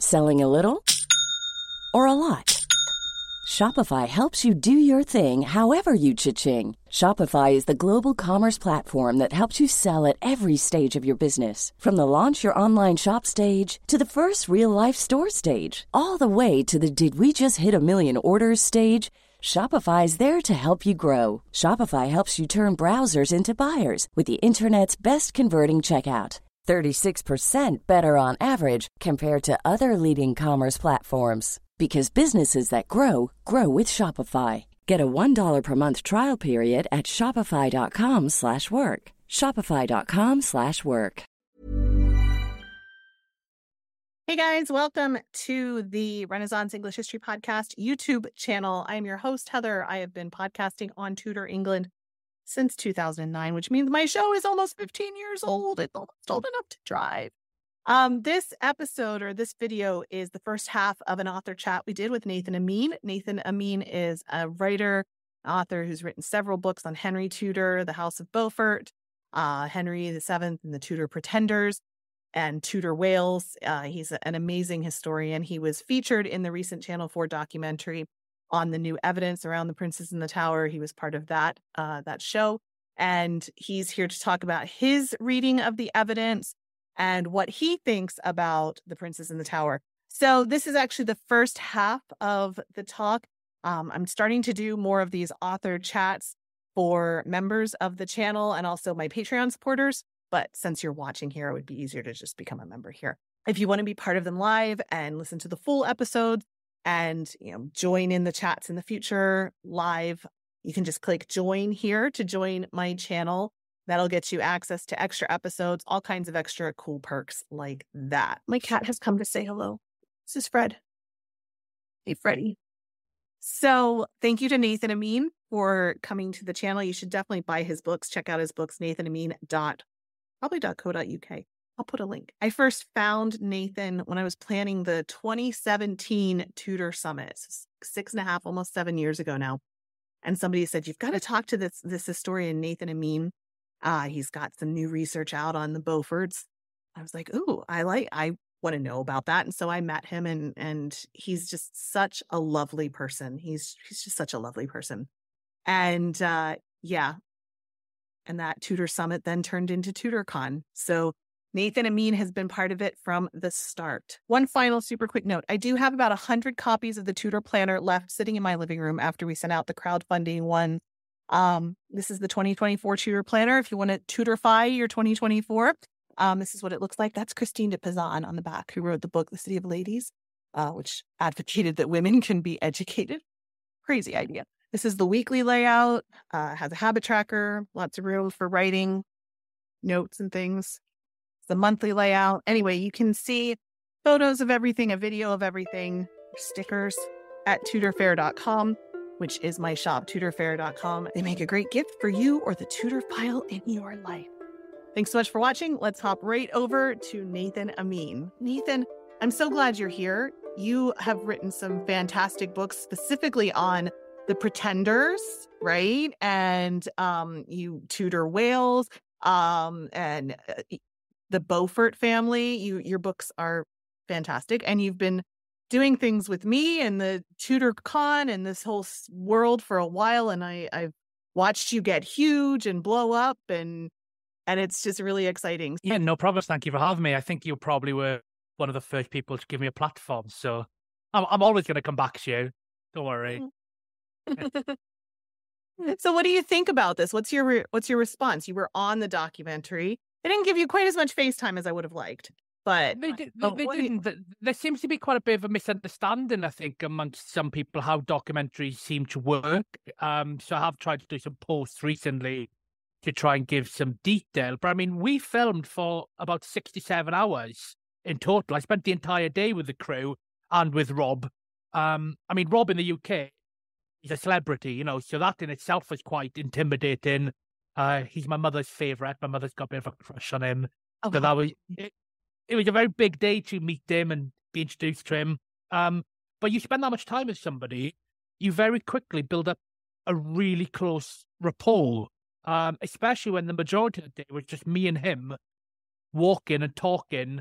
Selling a little or a lot? Shopify helps you do your thing however you cha-ching. Shopify is the global commerce platform that helps you sell at every stage of your business. From the launch your online shop stage to the first real-life store stage, all the way to the did we just hit a million orders stage. Shopify is there to help you grow. Shopify helps you turn browsers into buyers with the internet's best converting checkout. 36% better on average compared to other leading commerce platforms. Because businesses that grow, grow with Shopify. Get a $1 per month trial period at shopify.com/work. Shopify.com/work. Hey guys, welcome to the Renaissance English History Podcast YouTube channel. I am your host, Heather. I have been podcasting on Tudor England since 2009, which means my show is almost 15 years old. It's almost old enough to drive. This episode or this video is the first half of an author chat we did with Nathan Amin. Nathan Amin is a writer, author who's written several books on Henry Tudor, the House of Beaufort, Henry VII and the Tudor Pretenders, and Tudor Wales. He's an amazing historian. He was featured in the recent Channel 4 documentary on the new evidence around the Princes in the Tower. He was part of that show. And he's here to talk about his reading of the evidence and what he thinks about the Princes in the Tower. So this is actually the first half of the talk. I'm starting to do more of these author chats for members of the channel and also my Patreon supporters. But since you're watching here, it would be easier to just become a member here. If you want to be part of them live and listen to the full episodes and join in the chats in the future live, you can just click join here to join my channel. That'll get you access to extra episodes, all kinds of extra cool perks like that. My cat has come to say hello. This is Fred. Hey, Freddie. So thank you to Nathan Amin for coming to the channel. You should definitely buy his books. Check out his books, nathanamin.co.uk. I'll put a link. I first found Nathan when I was planning the 2017 Tudor Summit, 6.5, almost 7 years ago now. And somebody said, you've got to talk to this historian, Nathan Amin. He's got some new research out on the Beauforts. I was like, ooh, I want to know about that. And so I met him and he's just such a lovely person. He's just such a lovely person. And yeah. And that Tudor Summit then turned into TudorCon. So Nathan Amin has been part of it from the start. One final super quick note. I do have about 100 copies of the Tudor Planner left sitting in my living room after we sent out the crowdfunding one. This is the 2024 Tudor Planner. If you want to Tudorify your 2024, this is what it looks like. That's Christine de Pizan on the back, who wrote the book, The City of Ladies, which advocated that women can be educated. Crazy idea. This is the weekly layout, has a habit tracker, lots of room for writing notes and things. It's the monthly layout. Anyway, you can see photos of everything, a video of everything, stickers at tudorfair.com. which is my shop, tudorfair.com. They make a great gift for you or the Tudor file in your life. Thanks so much for watching. Let's hop right over to Nathan Amin. Nathan, I'm so glad you're here. You have written some fantastic books specifically on the Pretenders, right? And you Tudor Wales and the Beaufort family. Your books are fantastic. And you've been doing things with me and the TudorCon and this whole world for a while. And I've watched you get huge and blow up and it's just really exciting. Yeah, no problem. Thank you for having me. I think you probably were one of the first people to give me a platform. So I'm always going to come back to you. Don't worry. So what do you think about this? What's your response? You were on the documentary. They didn't give you quite as much FaceTime as I would have liked. But they didn't. There seems to be quite a bit of a misunderstanding, I think, amongst some people how documentaries seem to work. So I have tried to do some posts recently to try and give some detail. But I mean, we filmed for about 67 hours in total. I spent the entire day with the crew and with Rob. I mean, Rob in the UK, he's a celebrity, so that in itself is quite intimidating. He's my mother's favourite. My mother's got a bit of a crush on him. Oh, so that was it was a very big day to meet him and be introduced to him. But you spend that much time with somebody, you very quickly build up a really close rapport, especially when the majority of the day was just me and him walking and talking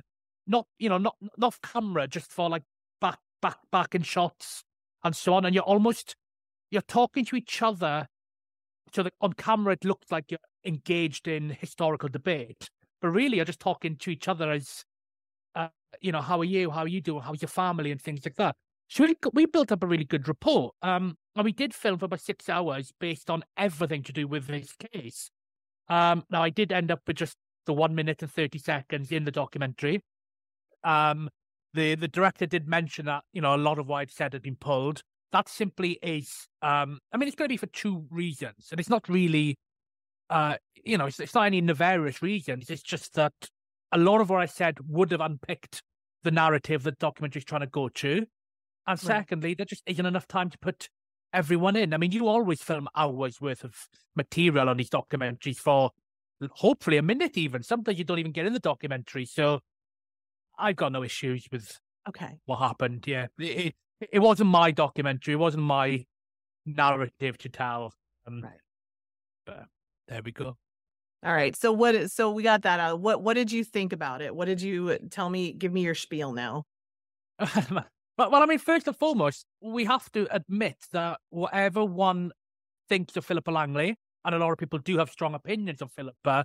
not not off camera, just for like back in shots and so on. And you're talking to each other, so that on camera it looks like you're engaged in historical debate, but really you're just talking to each other as, how are you doing, how's your family, and things like that. So we built up a really good rapport. And we did film for about 6 hours based on everything to do with this case. Now I did end up with just the 1 minute and 30 seconds in the documentary. The director did mention that, a lot of what I'd said had been pulled. That simply is, it's going to be for two reasons. And it's not really, it's not any nefarious reasons. It's just that a lot of what I said would have unpicked the narrative that the documentary is trying to go to. And secondly, there just isn't enough time to put everyone in. I mean, you always film hours worth of material on these documentaries for hopefully a minute even. Sometimes you don't even get in the documentary. So I've got no issues with what happened. Yeah. It wasn't my documentary. It wasn't my narrative to tell. But there we go. All right. So we got that out. What did you think about it? What did you tell me? Give me your spiel now. Well, I mean, first and foremost, we have to admit that whatever one thinks of Philippa Langley, and a lot of people do have strong opinions of Philippa,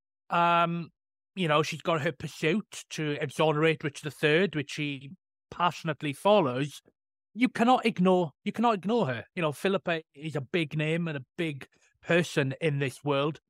she's got her pursuit to exonerate Richard III, which she passionately follows. You cannot ignore her. Philippa is a big name and a big person in this world.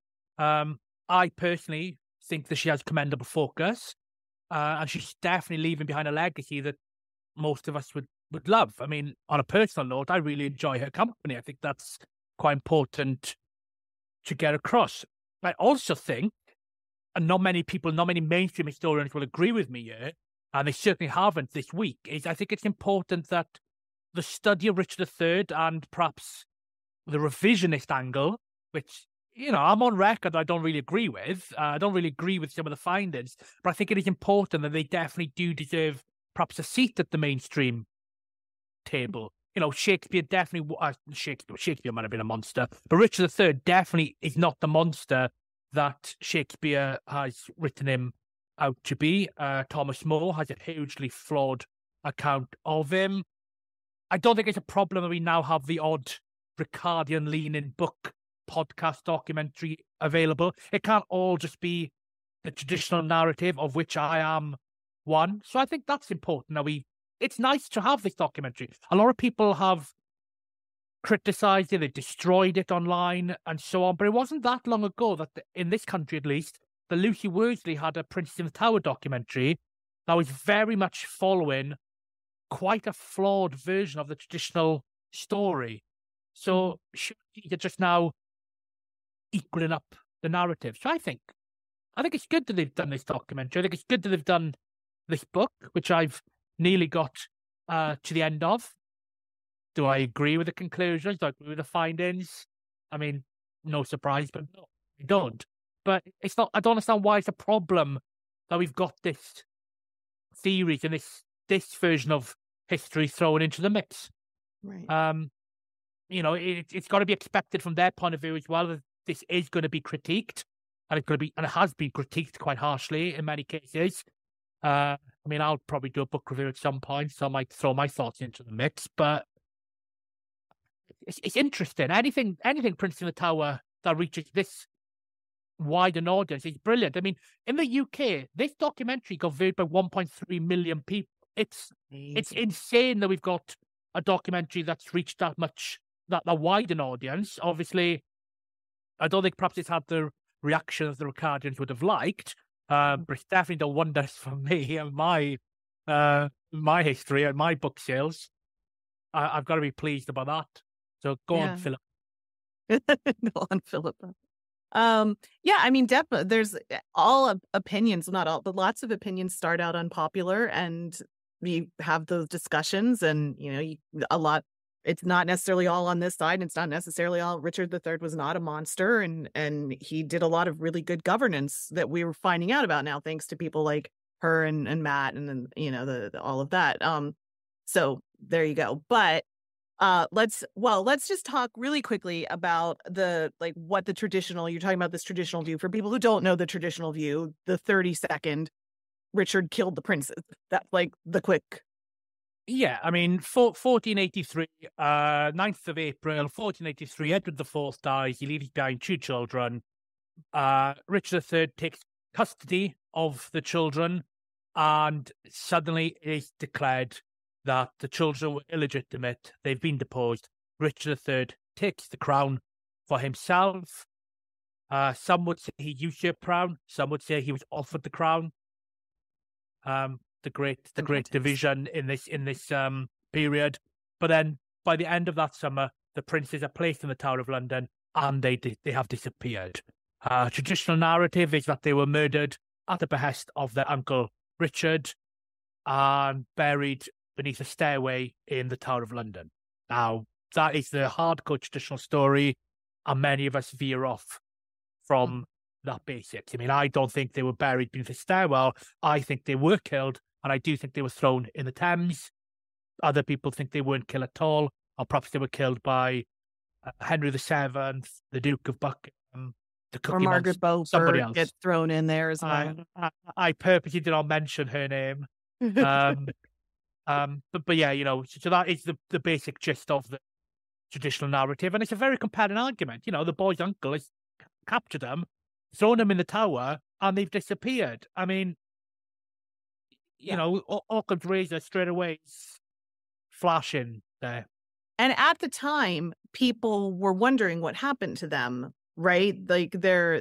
I personally think that she has commendable focus, and she's definitely leaving behind a legacy that most of us would love. I mean, on a personal note, I really enjoy her company. I think that's quite important to get across. I also think, and not many mainstream historians will agree with me here, and they certainly haven't this week, is I think it's important that the study of Richard III and perhaps the revisionist angle, which, I'm on record I don't really agree with. I don't really agree with some of the findings, but I think it is important that they definitely do deserve perhaps a seat at the mainstream table. Shakespeare definitely, Shakespeare might have been a monster, but Richard III definitely is not the monster that Shakespeare has written him out to be. Thomas More has a hugely flawed account of him. I don't think it's a problem that we now have the odd Ricardian-leaning book, podcast, documentary available. It can't all just be the traditional narrative, of which I am one. So I think that's important. Now, it's nice to have this documentary. A lot of people have criticized it, they destroyed it online and so on, but it wasn't that long ago that, in this country at least, the Lucy Worsley had a Princess in the Tower documentary that was very much following quite a flawed version of the traditional story. So you're just now equaling up the narrative. So I think it's good that they've done this documentary. I think it's good that they've done this book, which I've nearly got to the end of. Do I agree with the conclusions? Do I agree with the findings? I mean, no surprise, but no, I don't. But it's not. I don't understand why it's a problem that we've got this theories and this version of history thrown into the mix. Right. It's got to be expected from their point of view as well that this is going to be critiqued, and it has been critiqued quite harshly in many cases. I mean, I'll probably do a book review at some point, so I might throw my thoughts into the mix. But it's interesting. Anything Prince in the Tower that reaches this wide an audience is brilliant. I mean, in the UK, this documentary got viewed by 1.3 million people. It's insane that we've got a documentary that's reached that wide an audience. Obviously, I don't think perhaps it's had the reaction the Ricardians would have liked, but it's definitely done wonders for me and my history and my book sales. I've got to be pleased about that. So go on, Philip. Go on, Philippa. I mean, definitely there's all opinions, not all, but lots of opinions start out unpopular, and we have those discussions, and a lot. It's not necessarily all on this side. It's not necessarily all. Richard III was not a monster, and he did a lot of really good governance that we were finding out about now, thanks to people like her and Matt, and then the all of that. So there you go. But let's just talk really quickly about what the traditional, you're talking about this traditional view. For people who don't know the traditional view, the 30-second Richard killed the princes. That's like the quick. Yeah, I mean, 1483, 9th of April, 1483, Edward IV dies. He leaves behind 2 children. Richard III takes custody of the children, and suddenly it is declared that the children were illegitimate. They've been deposed. Richard III takes the crown for himself. Some would say he usurped the crown. Some would say he was offered the crown. The great division in this period. But then by the end of that summer, the princes are placed in the Tower of London, and they have disappeared. Traditional narrative is that they were murdered at the behest of their uncle Richard and buried beneath a stairway in the Tower of London. Now, that is the hardcore traditional story, and many of us veer off from that basics. I mean, I don't think they were buried beneath a stairwell. I think they were killed, and I do think they were thrown in the Thames. Other people think they weren't killed at all, or perhaps they were killed by Henry VII, the Duke of Buckingham, the Cookie Or Margaret Beaufort gets thrown in there as well. I purposely did not mention her name. But yeah, you know, so that is the basic gist of the traditional narrative, and it's a very compelling argument. You know, the boy's uncle has captured them, thrown them in the tower, and they've disappeared. I mean, you know, Occam's razor straight away is flashing there. And at the time, people were wondering what happened to them, right? Like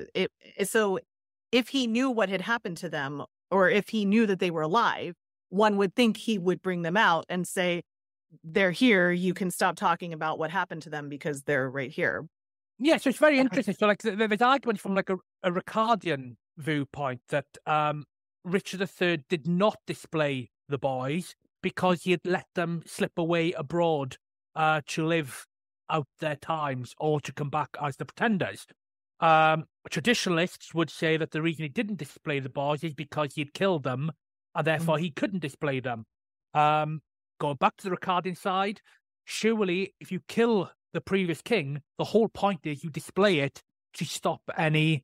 so if he knew what had happened to them, or if he knew that they were alive, one would think he would bring them out and say, they're here, you can stop talking about what happened to them because they're right here. Yeah, so it's very interesting. So like there's arguments from like a Ricardian viewpoint that Richard III did not display the boys because he had let them slip away abroad to live out their times or to come back as the pretenders. Traditionalists would say that the reason he didn't display the boys is because he had killed them, and therefore he couldn't display them. Going back to the Ricardian side, surely if you kill the previous king, the whole point is you display it to stop any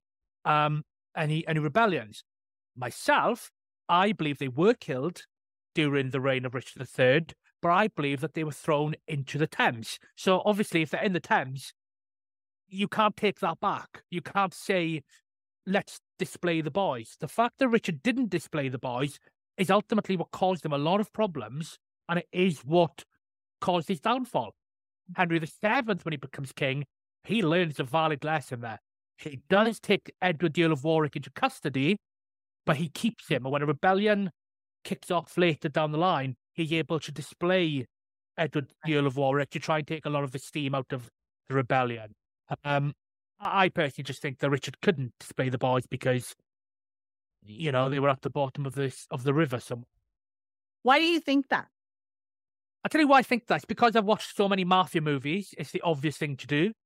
rebellions. Myself, I believe they were killed during the reign of Richard III, but I believe that they were thrown into the Thames. So obviously, if they're in the Thames, you can't take that back. You can't say, let's display the boys. The fact that Richard didn't display the boys is ultimately what caused him a lot of problems, and it is what caused his downfall. Henry VII, when he becomes king, he learns a valid lesson there. He does take Edward, the Earl of Warwick, into custody, but he keeps him. And when a rebellion kicks off later down the line, he's able to display Edward, the Earl of Warwick, to try and take a lot of the steam out of the rebellion. I personally just think that Richard couldn't display the boys because, you know, they were at the bottom of the river somewhere. Why do you think that? I'll tell you why I think that. It's because I've watched so many mafia movies. It's the obvious thing to do.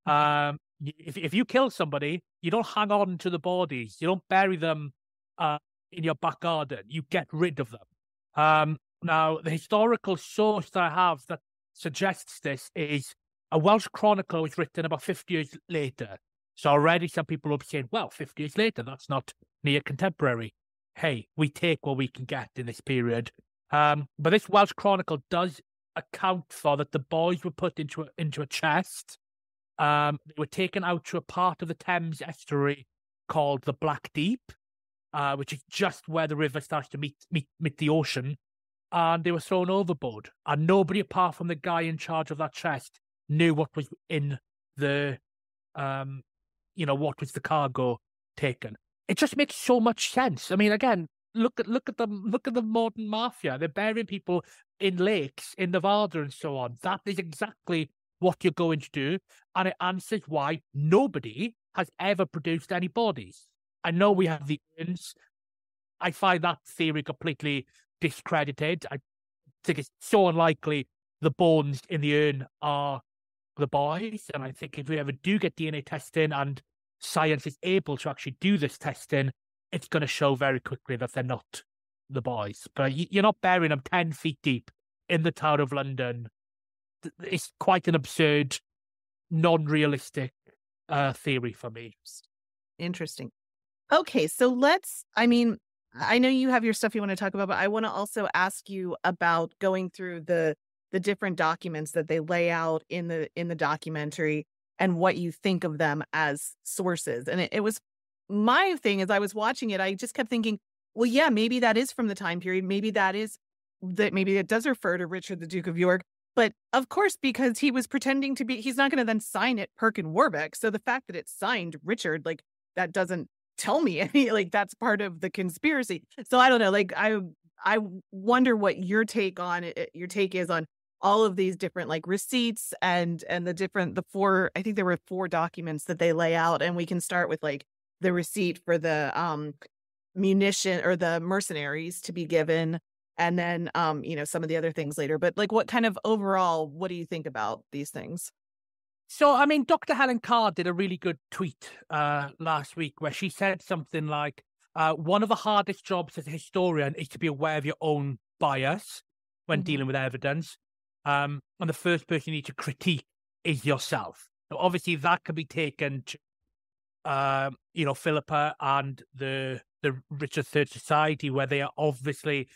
If you kill somebody, you don't hang on to the bodies. You don't bury them in your back garden. You get rid of them. Now, the historical source that I have that suggests this is a Welsh chronicle was written about 50 years later. So already some people will be saying, well, 50 years later, that's not near contemporary. Hey, we take what we can get in this period. But this Welsh chronicle does account for that the boys were put into a chest. They were taken out to a part of the Thames estuary called the Black Deep, which is just where the river starts to meet the ocean. And they were thrown overboard. And nobody apart from the guy in charge of that chest knew what was in the, what was the cargo taken. It just makes so much sense. I mean, again, look at the modern mafia. They're burying people in lakes in Nevada and so on. That is exactly what you're going to do, and it answers why nobody has ever produced any bodies. I know we have the urns. I find that theory completely discredited. I think it's so unlikely the bones in the urn are the boys, and I think if we ever do get DNA testing and science is able to actually do this testing, it's going to show very quickly that they're not the boys. But you're not burying them 10 feet deep in the Tower of London. It's quite an absurd, non-realistic theory for me. Interesting. Okay, so I know you have your stuff you want to talk about, but I want to also ask you about going through the different documents that they lay out in the documentary and what you think of them as sources. And it was my thing as I was watching it, I just kept thinking, well, yeah, maybe that is from the time period. Maybe maybe it does refer to Richard, the Duke of York. But of course, because he was pretending to be, he's not going to then sign it Perkin Warbeck. So the fact that it's signed Richard, like that doesn't tell me any, like that's part of the conspiracy. So I don't know, like I wonder what your take is on all of these different like receipts and the four, I think there were 4 documents that they lay out. And we can start with like the receipt for the munition or the mercenaries to be given. And then, some of the other things later. But like, what kind of overall, what do you think about these things? So, I mean, Dr. Helen Carr did a really good tweet last week where she said something like, one of the hardest jobs as a historian is to be aware of your own bias when dealing with evidence. And the first person you need to critique is yourself. So obviously, that can be taken to, Philippa and the Richard III Society, where they are obviously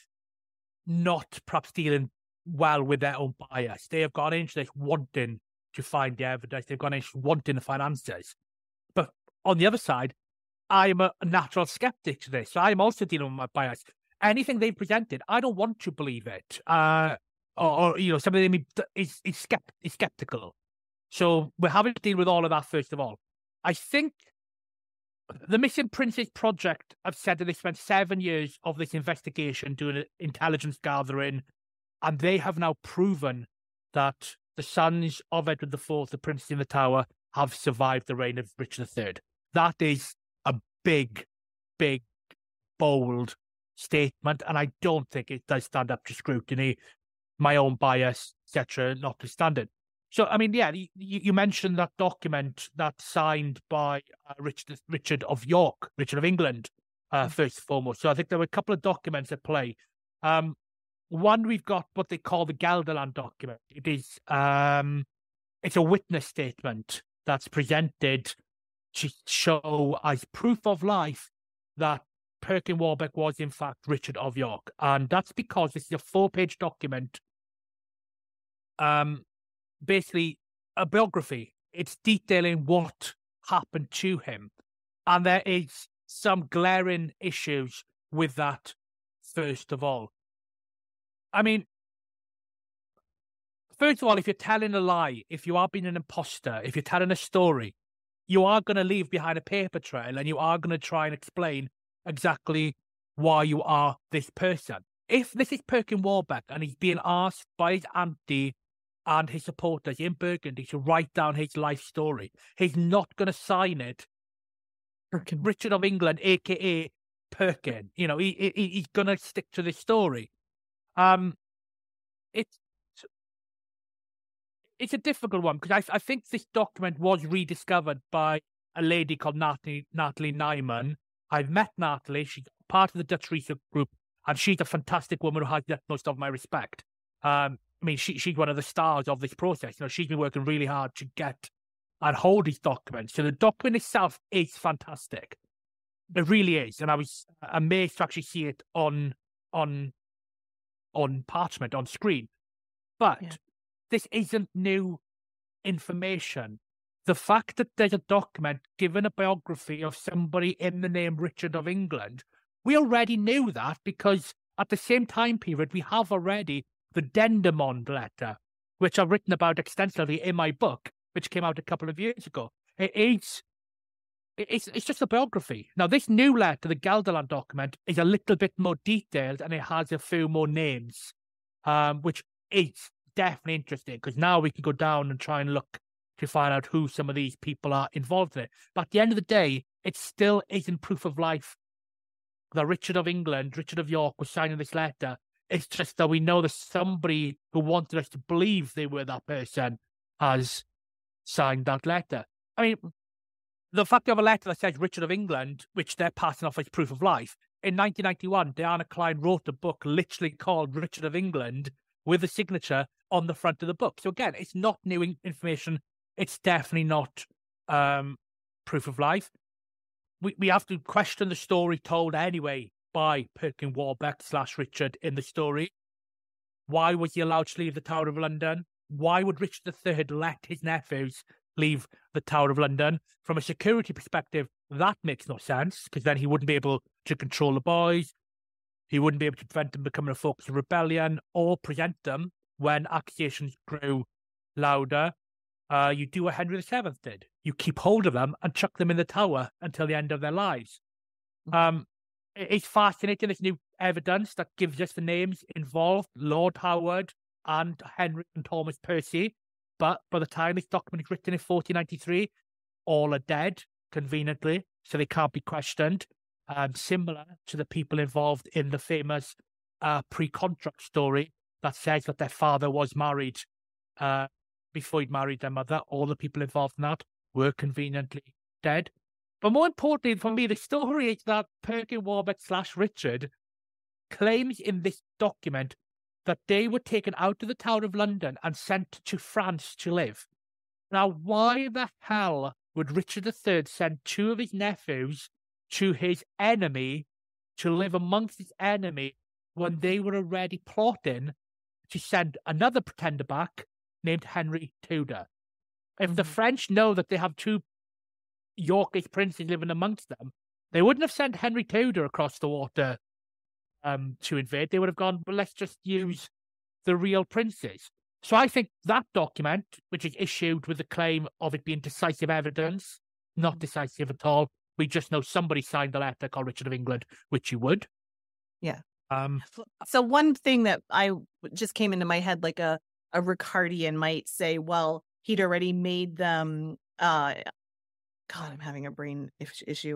not perhaps dealing well with their own bias. They have gone into this wanting to find the evidence. They've gone into wanting to find answers. But on the other side, I'm a natural skeptic to this. So I'm also dealing with my bias. Anything they've presented, I don't want to believe it. Or somebody is skeptical. So we're having to deal with all of that first of all. I think the Missing Princess Project have said that they spent 7 years of this investigation doing intelligence gathering, and they have now proven that the sons of Edward IV, the Prince in the Tower, have survived the reign of Richard III. That is a big, big, bold statement, and I don't think it does stand up to scrutiny, my own bias, etc., notwithstanding. So, I mean, yeah, you mentioned that document that's signed by Richard of York, Richard of England, first and foremost. So I think there were a couple of documents at play. One, we've got what they call the Gelderland document. It is it's a witness statement that's presented to show as proof of life that Perkin Warbeck was in fact Richard of York. And that's because this is a 4-page document. Basically a biography. It's detailing what happened to him. And there is some glaring issues with that, first of all. I mean, first of all, if you're telling a lie, if you are being an imposter, if you're telling a story, you are going to leave behind a paper trail and you are going to try and explain exactly why you are this person. If this is Perkin Warbeck and he's being asked by his auntie and his supporters in Burgundy to write down his life story, he's not going to sign it Perkin. Richard of England, a.k.a. Perkin. He's going to stick to the story. It's a difficult one because I think this document was rediscovered by a lady called Natalie Nyman. I've met Natalie. She's part of the Dutch Research Group, and she's a fantastic woman who has the utmost of my respect. I mean, she's one of the stars of this process. She's been working really hard to get and hold these documents. So the document itself is fantastic. It really is. And I was amazed to actually see it on parchment, on screen. But this isn't new information. The fact that there's a document given a biography of somebody in the name Richard of England, we already knew that because at the same time period, we have already the Dendermonde letter, which I've written about extensively in my book, which came out a couple of years ago. It's just a biography. Now, this new letter, the Gelderland document, is a little bit more detailed and it has a few more names, which is definitely interesting because now we can go down and try and look to find out who some of these people are involved in it. But at the end of the day, it still isn't proof of life that Richard of England, Richard of York was signing this letter. It's just that we know that somebody who wanted us to believe they were that person has signed that letter. I mean, the fact you have a letter that says Richard of England, which they're passing off as proof of life, in 1991, Diana Klein wrote a book literally called Richard of England with a signature on the front of the book. So again, it's not new information. It's definitely not proof of life. We have to question the story told anyway by Perkin Warbeck / Richard in the story. Why was he allowed to leave the Tower of London? Why would Richard III let his nephews leave the Tower of London? From a security perspective, that makes no sense, because then he wouldn't be able to control the boys. He wouldn't be able to prevent them becoming a focus of rebellion or present them when accusations grew louder. You do what Henry VII did. You keep hold of them and chuck them in the tower until the end of their lives. It's fascinating, this new evidence that gives us the names involved, Lord Howard and Henry and Thomas Percy. But by the time this document is written in 1493, all are dead, conveniently, so they can't be questioned. Similar to the people involved in the famous pre-contract story that says that their father was married before he'd married their mother. All the people involved in that were conveniently dead. But more importantly for me, the story is that Perkin Warbeck / Richard claims in this document that they were taken out of the Tower of London and sent to France to live. Now, why the hell would Richard III send two of his nephews to his enemy to live amongst his enemy when they were already plotting to send another pretender back named Henry Tudor? If the French know that they have two Yorkish princes living amongst them, they wouldn't have sent Henry Tudor across the water to invade. They would have gone, well, let's just use the real princes. So I think that document, which is issued with the claim of it being decisive evidence, not decisive at all. We just know somebody signed the letter called Richard of England, which you would. Yeah. So one thing that I just came into my head, like a Ricardian might say, well, he'd already made them, God, I'm having a brain issue.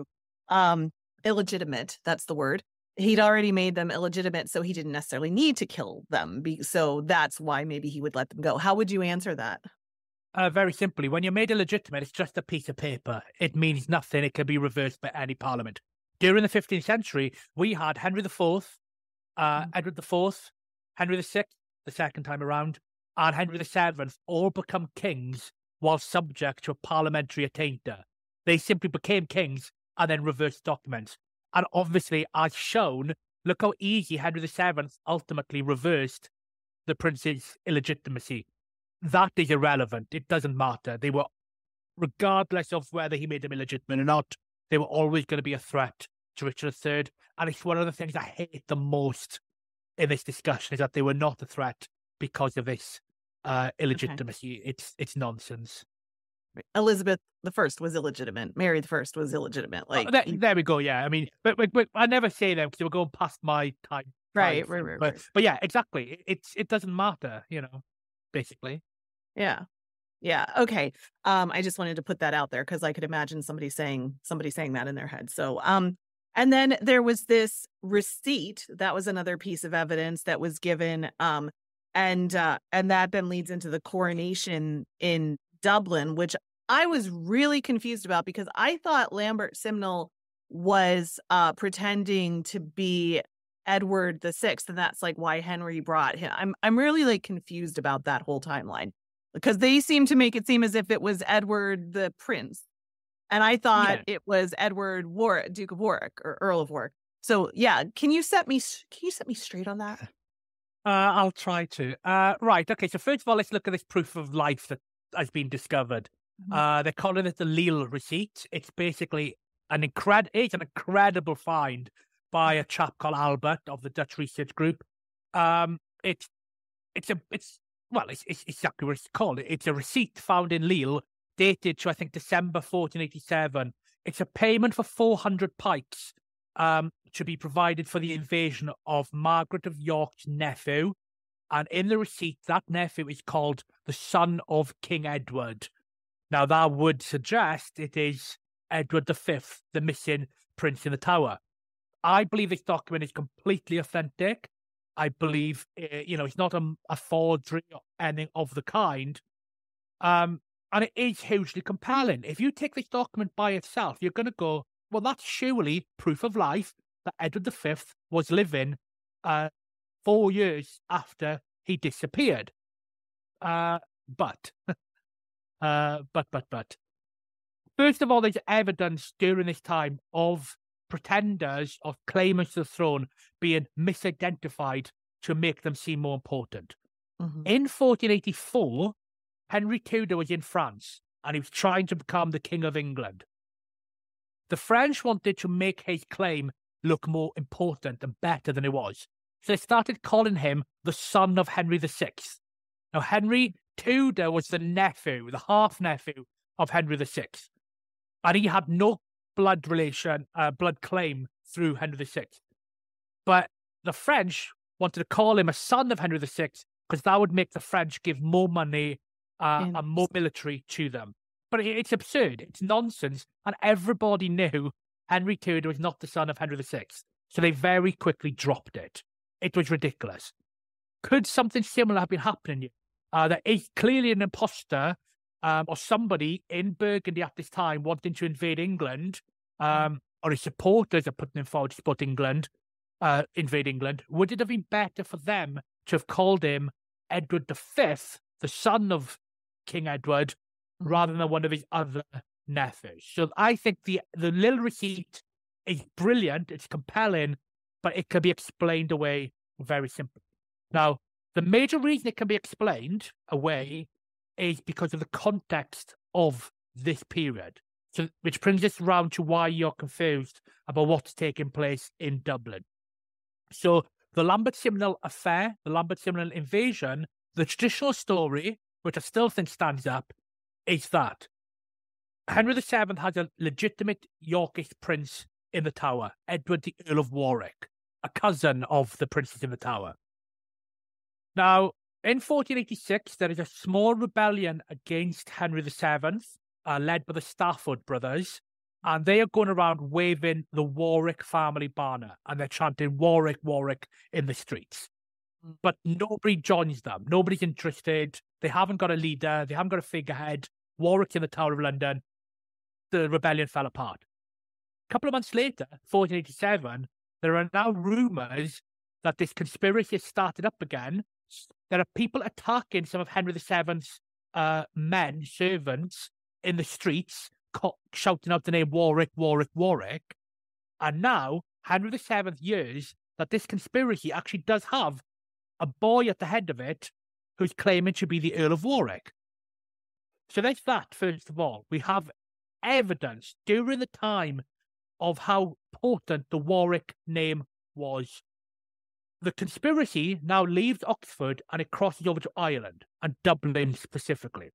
Illegitimate. That's the word. He'd already made them illegitimate, so he didn't necessarily need to kill them. So that's why maybe he would let them go. How would you answer that? Very simply, when you're made illegitimate, it's just a piece of paper. It means nothing. It can be reversed by any parliament. During the 15th century, we had Henry IV, Edward IV, Henry VI, the second time around, and Henry VII all become kings while subject to a parliamentary attainder. They simply became kings and then reversed documents. And obviously, as shown, look how easy Henry VII ultimately reversed the prince's illegitimacy. That is irrelevant. It doesn't matter. They were, regardless of whether he made them illegitimate or not, they were always going to be a threat to Richard III. And it's one of the things I hate the most in this discussion, is that they were not a threat because of this illegitimacy. Okay. It's nonsense. Elizabeth I was illegitimate. Mary I was illegitimate. Like there we go. Yeah, I mean, but I never say them because they were going past my time. Right. But yeah, exactly. It doesn't matter, basically. Yeah. Okay. I just wanted to put that out there because I could imagine somebody saying that in their head. So, and then there was this receipt that was another piece of evidence that was given, and that then leads into the coronation in Dublin, which I was really confused about because I thought Lambert Simnel was pretending to be Edward VI, and that's like why Henry brought him. I'm really like confused about that whole timeline because they seem to make it seem as if it was Edward the Prince, and I thought it was Edward Warwick, Duke of Warwick or Earl of Warwick. So yeah, can you set me straight on that? I'll try to. Right. Okay. So first of all, let's look at this proof of life that has been discovered. They're calling it the Lille receipt. It's basically an incredible find by a chap called Albert of the Dutch Research Group. It's exactly what it's called. It's a receipt found in Lille, dated to I think December 1487. It's a payment for 400 pikes to be provided for the invasion of Margaret of York's nephew. And in the receipt, that nephew is called the son of King Edward. Now, that would suggest it is Edward V, the missing prince in the tower. I believe this document is completely authentic. I believe, it's not a forgery or anything of the kind. And it is hugely compelling. If you take this document by itself, you're going to go, well, that's surely proof of life that Edward V was living 4 years after he disappeared. But. First of all, there's evidence during this time of pretenders or claimants to the throne being misidentified to make them seem more important. In 1484, Henry Tudor was in France and he was trying to become the King of England. The French wanted to make his claim look more important and better than it was. So they started calling him the son of Henry VI. Now, Henry Tudor was the nephew, the half-nephew of Henry VI. And he had no blood claim through Henry VI. But the French wanted to call him a son of Henry VI because that would make the French give more money and more military to them. But it's absurd. It's nonsense. And everybody knew Henry Tudor was not the son of Henry VI. So they very quickly dropped it. It was ridiculous. Could something similar have been happening here? There is clearly an imposter or somebody in Burgundy at this time wanting to invade England, or his supporters are putting him forward to support England, invade England. Would it have been better for them to have called him Edward V, the son of King Edward, rather than one of his other nephews? So I think the little receipt is brilliant, it's compelling, but it can be explained away very simply. Now, the major reason it can be explained away is because of the context of this period. So, which brings us round to why you're confused about what's taking place in Dublin. So, the Lambert-Simnel affair, the Lambert-Simnel invasion, the traditional story, which I still think stands up, is that Henry VII has a legitimate Yorkish prince in the Tower, Edward the Earl of Warwick, a cousin of the princes in the Tower. Now, in 1486, there is a small rebellion against Henry VII, led by the Stafford brothers, and they are going around waving the Warwick family banner, and they're chanting Warwick, Warwick in the streets. But nobody joins them. Nobody's interested. They haven't got a leader. They haven't got a figurehead. Warwick's in the Tower of London. The rebellion fell apart. A couple of months later, 1487, there are now rumours that this conspiracy has started up again. There are people attacking some of Henry VII's men, servants, in the streets, shouting out the name Warwick, Warwick, Warwick. And now, Henry VII hears that this conspiracy actually does have a boy at the head of it who's claiming to be the Earl of Warwick. So there's that, first of all. We have evidence during the time of how potent the Warwick name was. The conspiracy now leaves Oxford and it crosses over to Ireland, and Dublin specifically.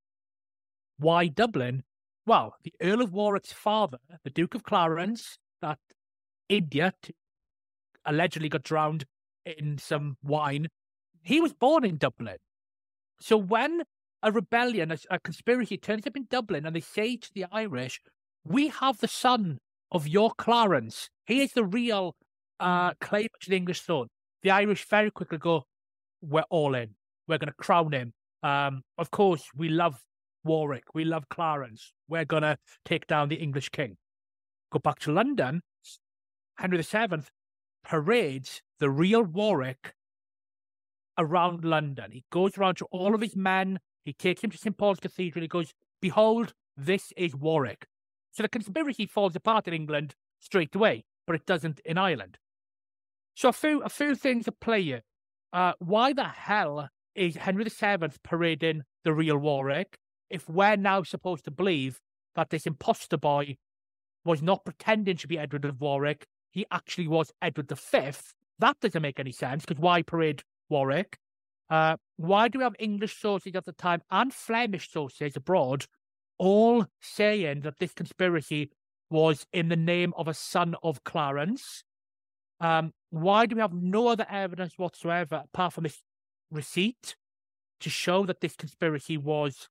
Why Dublin? Well, the Earl of Warwick's father, the Duke of Clarence, that idiot, allegedly got drowned in some wine, he was born in Dublin. So when a rebellion, a conspiracy turns up in Dublin and they say to the Irish, we have the son of your Clarence. He is the real claimant to the English throne. The Irish very quickly go, we're all in. We're going to crown him. Of course, we love Warwick. We love Clarence. We're going to take down the English king. Go back to London. Henry VII parades the real Warwick around London. He goes around to all of his men. He takes him to St. Paul's Cathedral. He goes, behold, this is Warwick. So the conspiracy falls apart in England straight away, but it doesn't in Ireland. So a few things at play here. Why the hell is Henry VII parading the real Warwick if we're now supposed to believe that this imposter boy was not pretending to be Edward of Warwick, he actually was Edward V? That doesn't make any sense, because why parade Warwick? Why do we have English sources at the time and Flemish sources abroad all saying that this conspiracy was in the name of a son of Clarence? Why do we have no other evidence whatsoever apart from this receipt to show that this conspiracy was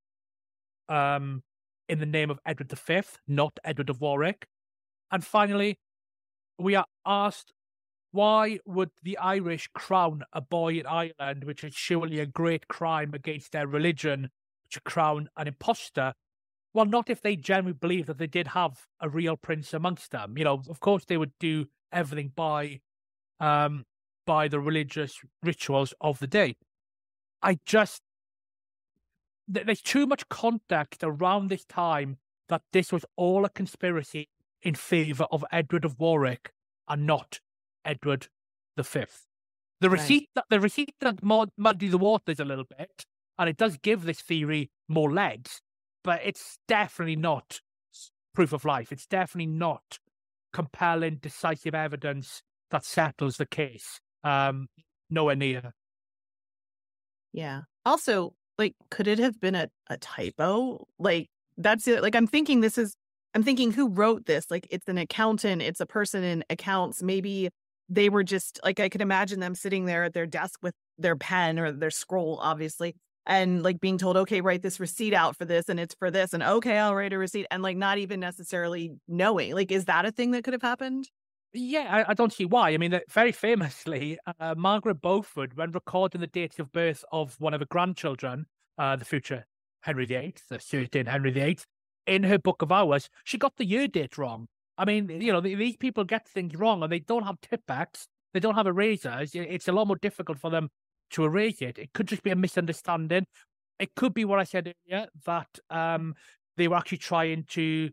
in the name of Edward V, not Edward of Warwick? And finally, we are asked, why would the Irish crown a boy in Ireland, which is surely a great crime against their religion, to crown an imposter? Well, not if they genuinely believe that they did have a real prince amongst them. You know, of course, they would do everything by the religious rituals of the day. There's too much context around this time that this was all a conspiracy in favour of Edward of Warwick and not Edward V. The receipt that muddy the waters a little bit, and it does give this theory more legs, but it's definitely not proof of life. It's definitely not compelling, decisive evidence that settles the case. Nowhere near. Yeah. Also, like, could it have been a typo? Like, that's it. Like, I'm thinking who wrote this? Like, it's an accountant, it's a person in accounts. Maybe they were just like, I could imagine them sitting there at their desk with their pen or their scroll, obviously, and like being told, okay, write this receipt out for this, and it's for this, and okay, I'll write a receipt, and like not even necessarily knowing. Like, is that a thing that could have happened? Yeah, I don't see why. I mean, very famously, Margaret Beaufort, when recording the dates of birth of one of her grandchildren, the future Henry VIII, the certain Henry VIII, in her Book of Hours, she got the year date wrong. I mean, these people get things wrong, and they don't have Tipp-Ex, they don't have erasers. It's a lot more difficult for them to erase it. It could just be a misunderstanding. It could be what I said earlier, that they were actually trying to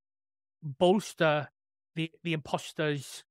bolster the imposter's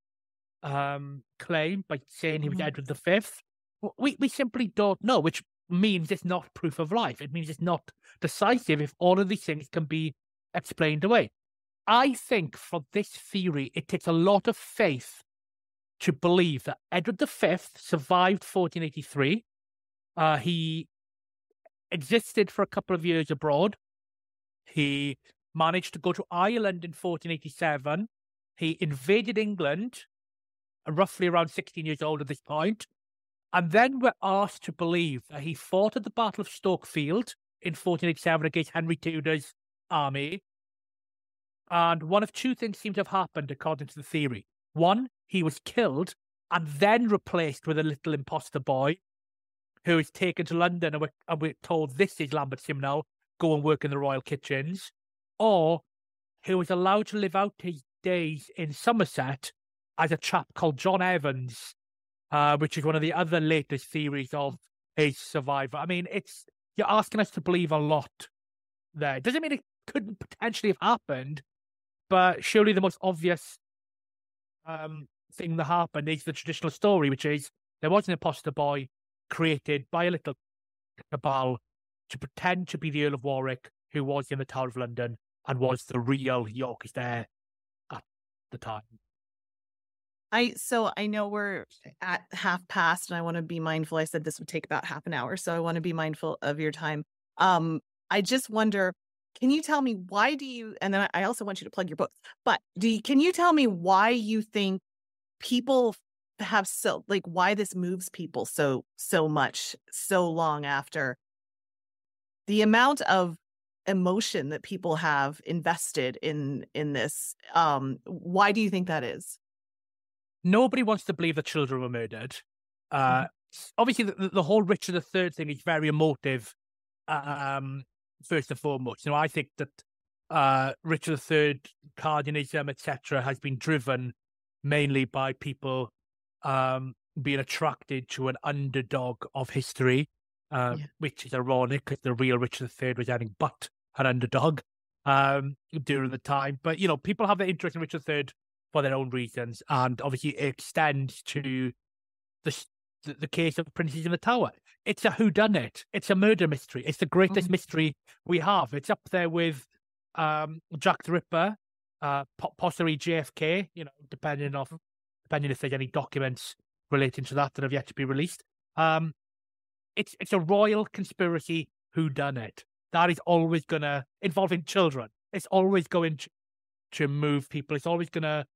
claim by saying he was Edward V. We simply don't know, which means it's not proof of life. It means it's not decisive if all of these things can be explained away. I think for this theory, it takes a lot of faith to believe that Edward V survived 1483. He existed for a couple of years abroad. He managed to go to Ireland in 1487. He invaded England, roughly around 16 years old at this point, and then we're asked to believe that he fought at the Battle of Stokefield in 1487 against Henry Tudor's army. And one of two things seem to have happened, according to the theory. One, he was killed and then replaced with a little imposter boy who is taken to London, and we're told, this is Lambert Simnel, go and work in the royal kitchens. Or who was allowed to live out his days in Somerset as a chap called John Evans, which is one of the other latest theories of his survival. I mean, you're asking us to believe a lot there. It doesn't mean it couldn't potentially have happened, but surely the most obvious thing that happened is the traditional story, which is there was an imposter boy created by a little cabal to pretend to be the Earl of Warwick, who was in the Tower of London and was the real Yorkist heir at the time. So I know we're at past, and I want to be mindful. I said this would take about half an hour, so I want to be mindful of your time. I just wonder, can you tell me why and then I also want you to plug your books, but can you tell me why you think people have why this moves people so much, so long after? The amount of emotion that people have invested in this, why do you think that is? Nobody wants to believe that children were murdered. Obviously, the whole Richard III thing is very emotive, first and foremost. I think that Richard III, Cardianism, etc., has been driven mainly by people being attracted to an underdog of history, which is ironic because the real Richard III was anything but an underdog during the time. But, people have their interest in Richard III for their own reasons, and obviously it extends to the case of Princes in the Tower. It's a whodunit. It's a murder mystery. It's the greatest mystery we have. It's up there with Jack the Ripper, possibly JFK, depending if there's any documents relating to that have yet to be released. It's a royal conspiracy whodunit. That is always going to, involving children, it's always going to move people. It's always going to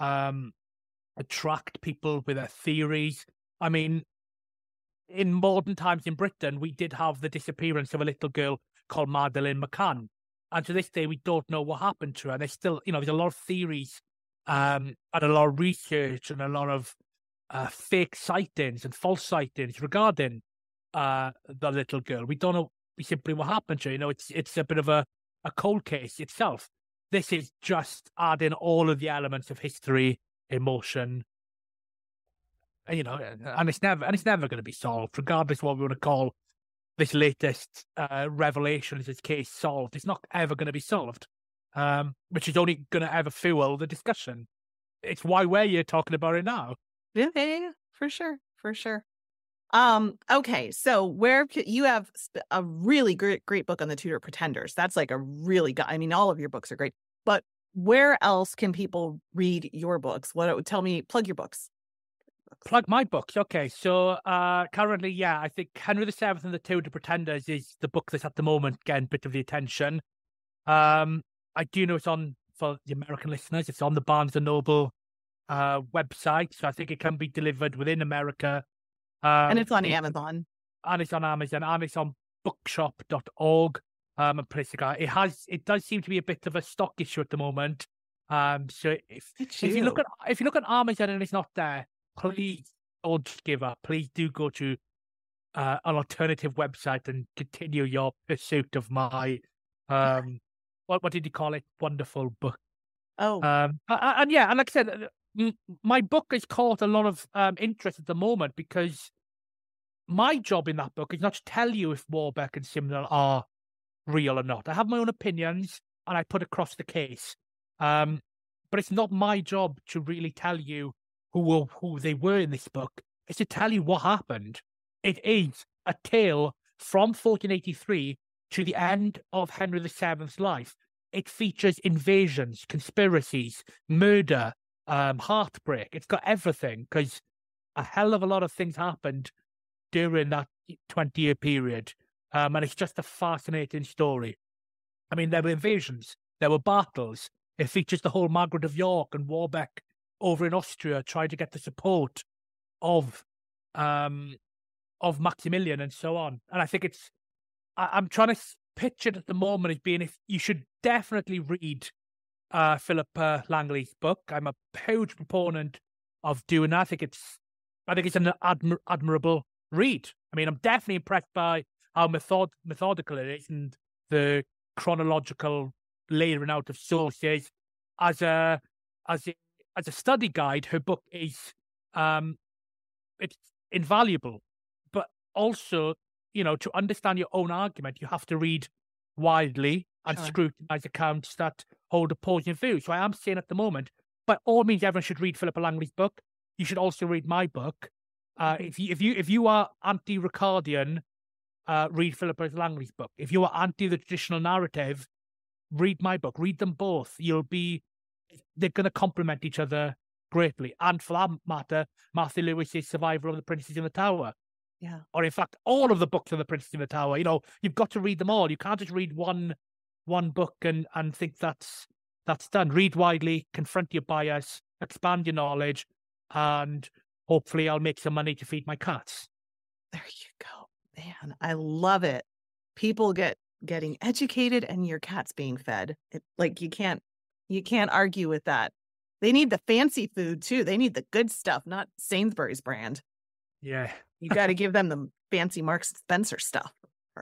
attract people with their theories. I mean, in modern times in Britain, we did have the disappearance of a little girl called Madeleine McCann. And to this day, we don't know what happened to her. And there's still, there's a lot of theories and a lot of research and a lot of fake sightings and false sightings regarding the little girl. We don't know simply what happened to her. It's a bit of a cold case itself. This is just adding all of the elements of history, emotion, and it's never going to be solved, regardless of what we want to call this latest revelation. Is this case solved? It's not ever going to be solved. which is only going to ever fuel the discussion. It's why we're here talking about it now. Yeah, for sure. For sure. Okay. So you have a really great book on the Tudor Pretenders. That's like a really good, I mean, all of your books are great, but where else can people read your books? Tell me, plug your books. Plug my books. Okay. So, currently, I think Henry VII and the Tudor Pretenders is the book that's at the moment getting a bit of the attention. I do know it's on, for the American listeners, it's on the Barnes & Noble website. So I think it can be delivered within America. And it's on Amazon. And it's on Amazon, and it's on bookshop.org. And places like that. It does seem to be a bit of a stock issue at the moment. So if you look at Amazon and it's not there, please don't give up. Please do go to an alternative website and continue your pursuit of my what did you call it? Wonderful book. Oh, and like I said, my book has caught a lot of interest at the moment because my job in that book is not to tell you if Warbeck and Simnel are real or not. I have my own opinions and I put across the case. But it's not my job to really tell you who they were in this book. It's to tell you what happened. It is a tale from 1483 to the end of Henry VII's life. It features invasions, conspiracies, murder, heartbreak. It's got everything because a hell of a lot of things happened during that 20-year period. And it's just a fascinating story. I mean, there were invasions, there were battles. It features the whole Margaret of York and Warbeck over in Austria trying to get the support of Maximilian and so on. And I think I'm trying to pitch it at the moment as being, if you should definitely read Philip Langley's book. I'm a huge proponent of doing that. I think it's an admirable read. I mean, I'm definitely impressed by how methodical it is and the chronological layering out of sources. As a study guide, her book is it's invaluable. But also, to understand your own argument, you have to read widely and scrutinize accounts that hold opposing views. So I am saying at the moment, by all means, everyone should read Philippa Langley's book. You should also read my book. If you are anti-Ricardian, read Philippa Langley's book. If you are anti the traditional narrative, read my book. Read them both. They're going to complement each other greatly. And for that matter, Matthew Lewis's Survivor of the Princess in the Tower. Yeah. Or in fact, all of the books of the Princess in the Tower. You've got to read them all. You can't just read one book and think that's done. Read widely, confront your bias, expand your knowledge, and hopefully I'll make some money to feed my cats. There you go. Man, I love it. People getting educated and your cat's being fed. You can't argue with that. They need the fancy food too. They need the good stuff, not Sainsbury's brand. Yeah. You got to give them the fancy Marks and Spencer stuff.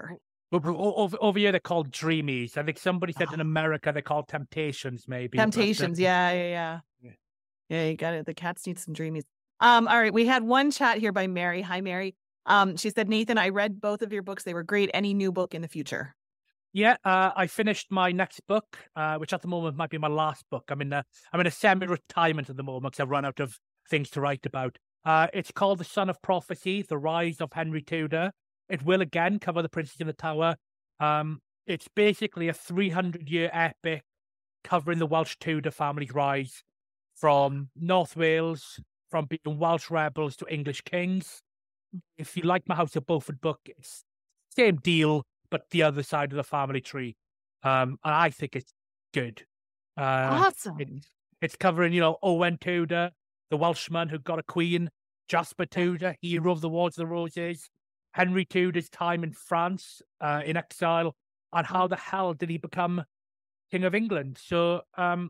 Over here, they're called Dreamies. I think somebody said in America they're called Temptations, maybe. Temptations, yeah. Yeah, you got it. The cats need some Dreamies. All right, we had one chat here by Mary. Hi, Mary. She said, Nathan, I read both of your books. They were great. Any new book in the future? Yeah, I finished my next book, which at the moment might be my last book. I'm in a semi-retirement at the moment because I've run out of things to write about. It's called The Son of Prophecy, The Rise of Henry Tudor. It will again cover the Princess in the Tower. It's basically a 300-year epic covering the Welsh Tudor family's rise from North Wales, from being Welsh rebels to English kings. If you like my House of Beaufort book, it's the same deal, but the other side of the family tree. And I think it's good. Awesome. It's covering, Owen Tudor, the Welshman who got a queen, Jasper Tudor, hero of the Wars of the Roses, Henry Tudor's time in France, in exile, and how the hell did he become King of England? So,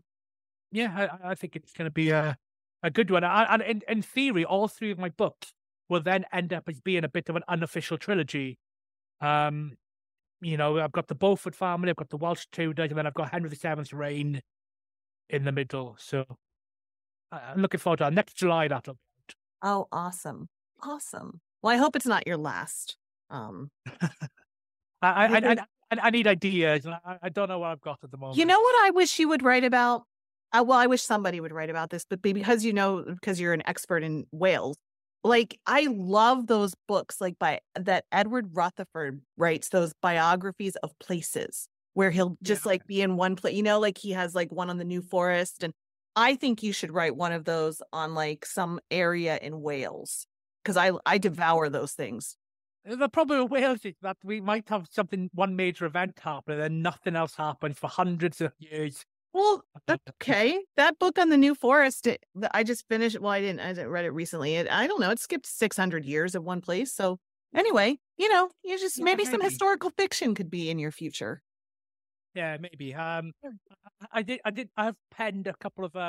I think it's going to be a good one. And in theory, all three of my books will then end up as being a bit of an unofficial trilogy. I've got the Beaufort family, I've got the Welsh Tudors, and then I've got Henry VII's reign in the middle. So I'm looking forward to that. Next July, that'll be out. Oh, awesome. Well, I hope it's not your last. I I need ideas. And I don't know what I've got at the moment. You know what I wish you would write about? Well, I wish somebody would write about this, but because because you're an expert in whales, like I love those books, like that Edward Rutherford writes, those biographies of places where he'll just like be in one place, like he has like one on the New Forest. And I think you should write one of those on like some area in Wales, because I devour those things. The problem with Wales is that we might have one major event happen and then nothing else happens for hundreds of years. Well, that's okay. That book on the New Forest, I just finished. Well, I didn't read it recently. I don't know. It skipped 600 years at one place. So anyway, maybe some historical fiction could be in your future. Yeah, maybe. I have penned a couple of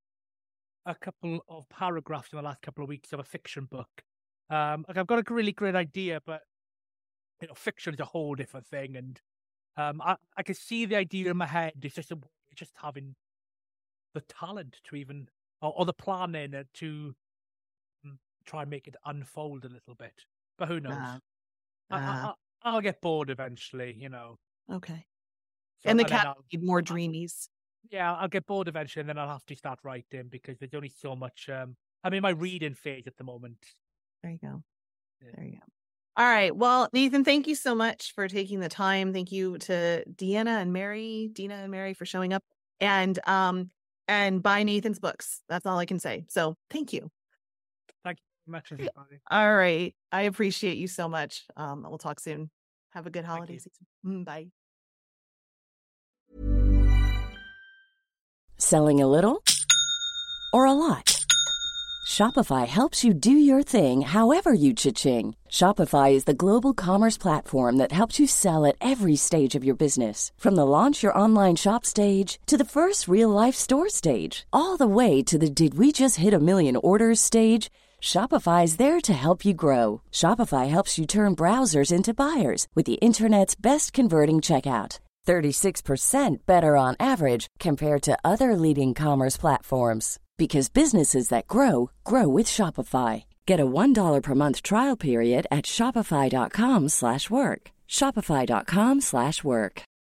paragraphs in the last couple of weeks of a fiction book. Like I've got a really great idea, but fiction is a whole different thing, and I can see the idea in my head. It's just having the talent to even or the planning to try and make it unfold a little bit. But who knows? I'll get bored eventually, Okay. So, and the cat need more dreamies. Yeah, I'll get bored eventually, and then I'll have to start writing because there's only so much. I'm in my reading phase at the moment. There you go. Yeah. There you go. All right. Well, Nathan, thank you so much for taking the time. Thank you to Dina and Mary for showing up, and buy Nathan's books. That's all I can say. So thank you. Thank you very much, everybody. All right. I appreciate you so much. We'll talk soon. Have a good holiday season. Bye. Selling a little or a lot? Shopify helps you do your thing however you cha-ching. Shopify is the global commerce platform that helps you sell at every stage of your business. From the launch your online shop stage to the first real-life store stage, all the way to the did we just hit a million orders stage. Shopify is there to help you grow. Shopify helps you turn browsers into buyers with the internet's best converting checkout. 36% better on average compared to other leading commerce platforms. Because businesses that grow with Shopify. Get a $1 per month trial period at shopify.com/work. Shopify.com/work.